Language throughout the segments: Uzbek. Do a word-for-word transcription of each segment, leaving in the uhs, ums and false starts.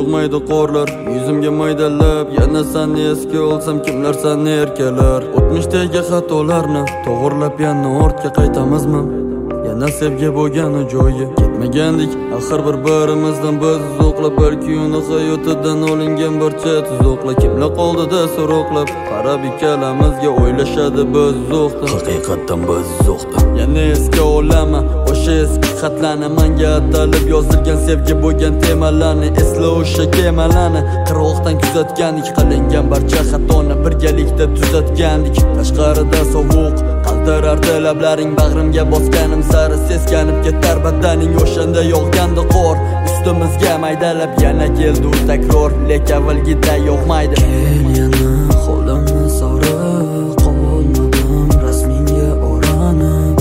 sig'maydi qorlar yuzimga maydalab, yana seni esga olsam kimlar seni erkalar. O'tmishdagi xatolarni to'g'irlab yana ortga qaytamizmi? Yana sevgi bo'lgan joyi ketmagandik, axir bir-birimizdan biz uzoqlab, balki uni hayotidan olingan barcha tuzoqlar. Kimlar qoldida so'roqlab, qarab ikkalamizga o'ylashadi biz uzoqda. Haqiqatdan biz uzoqda. Yana esga olaman o'sha eski xatlarni, menga atalib yozilgan sevgi bo'lgan temalarni. Esla o'sha kemalarni, qirg'oqdan kuzatgandik, qilingan barcha xatoni birgalikda tuzatgandik. Tashqarida sovuq qaltirardi lablaring, bag'rimga bosganim sari seskanib ketar badaning. O'shanda yog'gandi qor ustimizga maydalab, yana keldi u takror, lek avvalgiday yo'qmaydi. Kel yana qo'limni sog'ib, qolmadim rasmingga o'ranib.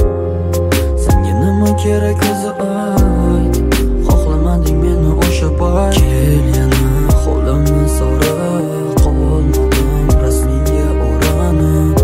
Senga nima kerak o'zi ayt, xohlamading meni o'sha payt. Kel yana qo'limni sog'ib, qolmadim rasmingga o'ranib.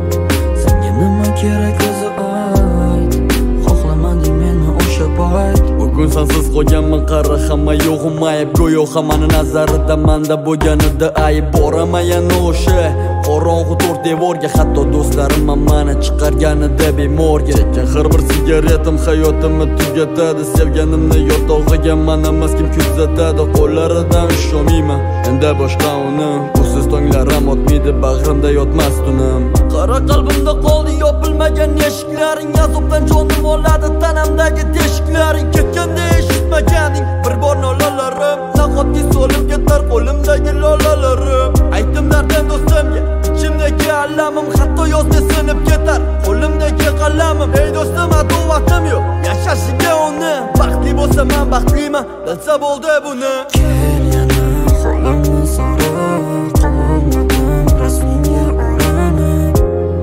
Senga nima kerak o'zi ayt, xohlamading meni o'sha payt. Bugun sensiz qolganman, qara hamma yo'g'im ayb, go'yo hammani nazarida menda bo'lganida ayb. Boraman yana o'sha qorong'u to'rt devorga, hatto do'stlarim meni chiqarganida bemorga. Chekkan har bir sigaretim hayotimni tugatadi, sevganimni yotog'iga men emas kim kuzatadi. Qo'llaridan usholmayman endi boshqa uni, usiz tonglarim o'tmaydi, bag'rimda yotmas tunim. Qara qalbimda qoldi yopilmagan eshiklaring, azobdan jonim oladi tanamdagi teshiklaring. Ketganda eshitmaganing bir bor nolalarim, nahotki so'lib ketar qo'limdagi lolalarim. Aytdim dardim do'stimga, ichimdagi alamim, hatto yozda sinib ketar qo'limdagi qalamim. Ey do'stim, adovatim yo'q yashashiga uni, baxtli bo'lsa men baxtliman, bilsa bo'ldi buni. Kel yana qo'limni sog'ib, qolmadim rasmingga o'ranib.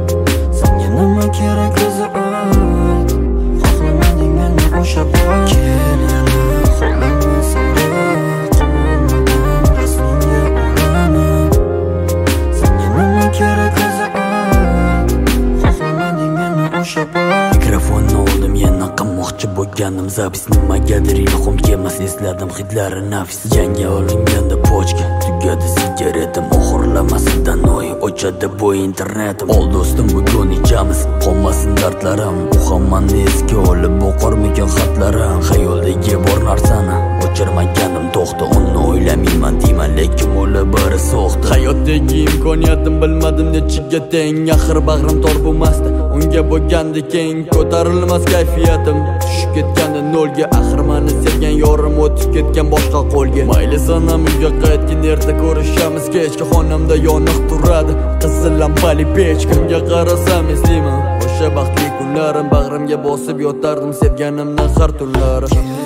Senga nima kerak o'zi ayt, xohlamading meni o'sha payt. Kel yana qo'limni sog'ib, qolmadim rasmingga o'ranib. Senga nima kerak o'zi ayt, xohlamading meni o'sha payt. Mikrofonni oldim yana qilmoqchi bo'lganim zapis, nimagadir ilhom kelmas esladim hidlari nafs. Jangga olinganda pochka tugadi sigaretim, oxirlamasidan oy ochadi bu internetim. Ol do'stim bugun ichamiz, qolmasin dardlarim, u hammani esga olib o'qormikan xatlarim. Xayoldagi bor narsani o'chirmaganim to'xta, uni o'ylamayman deyman, lekin o'la biri so'xta. Hayotdagi imkoniyatim bilmadim nechiga teng, axir bag'rim tor bo'lmasdi unga bo'lgandi keng. Ko'tarilmas kayfiyatim tushib ketganda nolga, axir meni sevgan yorim o'tib ketgan boshqa qo'lga. Mayli sanam uyga qaytgin, erta ko'rishamiz kechga, xonamda yoniq turadi qizil lampali pechka. Unga qarasam eslayman o'sha baxtli kunlarim, bag'rimga bosib yotardim sevganimni har tunlari.